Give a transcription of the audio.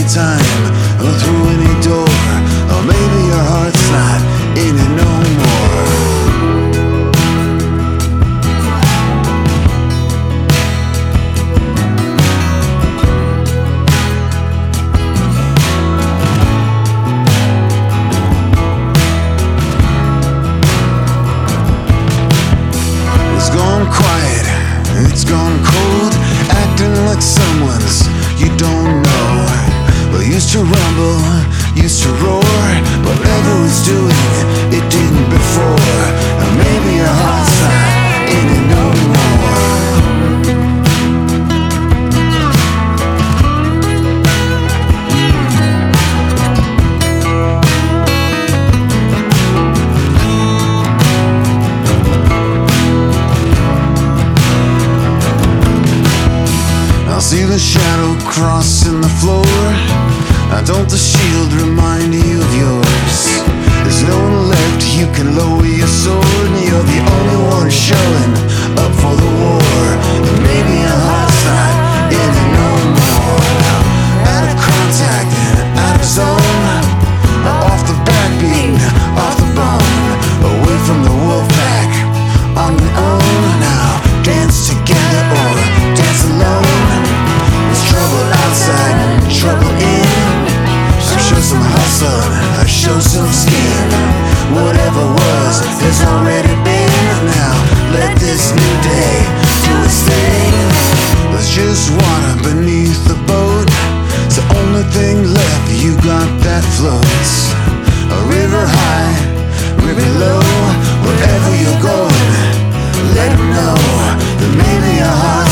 time, or through any door. Or maybe your heart's not in it no more. It's gone quiet, it's gone cold, acting like someone's you don't know. Well, used to rumble, used to roar, whatever was doing, it didn't before. Or maybe your heart's not in it no more. I'll see the shadow crossing the floor. Don't the shield remind you of yours? There's no one left, you can lower your sword, and you're the only one showing up for the war. And maybe your heart's not in it no more. Out of contact and out of zone, off the backbeat, off the bone, away from the wolf pack, on your own. Now dance together or dance alone. There's trouble outside and trouble in. Show some hustle, show some skin. Whatever was, there's already been. Now let this new day do its thing. There's just water beneath the boat. It's the only thing left, you got that floats. A river high, river low. Wherever you're going, let 'em know that maybe your heart